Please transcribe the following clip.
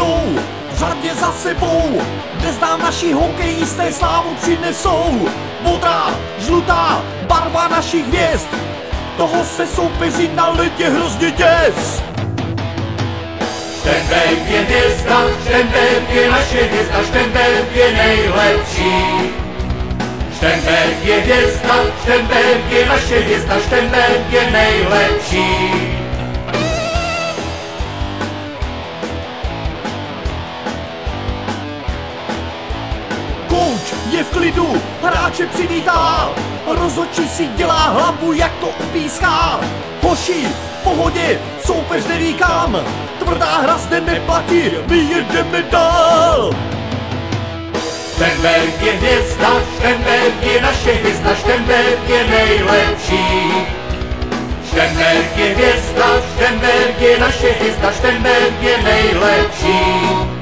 jdou v řadě za sebou, dnes nám naši hokejisté slávu přinesou. Modrá, žlutá, barva našich hvězd, toho se soupeři na ledě hrozně děs. Šternberk je hvězda, Šternberk je naše hvězda, Šternberk je nejlepší. Šternberk je hvězda, Šternberk je naše hvězda, Šternberk je nejlepší. Kouč je v klidu, hráče přivítá, rozhodčí si dělá hlavu, jak to upíská. Hoši, v pohodě, soupeř neví kam, tvrdá hra zde neplatí, my jedeme dál. Šternberk je hvězda, Šternberk je naše hvězda, Šternberk je nejlepší. Šternberk je hvězda, Šternberk je naše hvězda, Šternberk je nejlepší.